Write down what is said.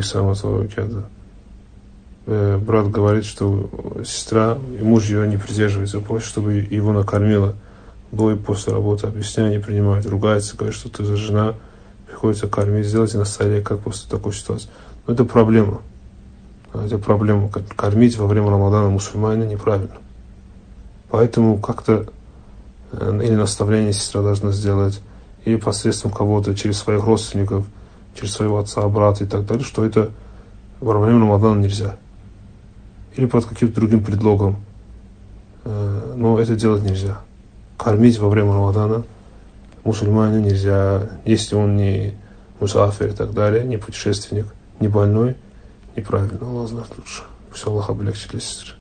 Брат говорит, что сестра и муж ее не придерживается, просит, чтобы его накормила до и после работы. Объясняю, не принимают, ругается, говорит, что ты за жена, приходится кормить, сделайте на столе, как после такой ситуации. Но это проблема. Это проблема. Кормить во время Рамадана мусульманина неправильно. Поэтому как-то или наставление сестра должна сделать, или посредством кого-то, через своих родственников, через своего отца, брата и так далее, что это во время Рамадана нельзя. Или под каким-то другим предлогом. Но это делать нельзя. Кормить во время Рамадана мусульманину нельзя, если он не мусафир и так далее, не путешественник, не больной, неправильно. Аллах знает лучше. Пусть Аллах облегчит для сестры.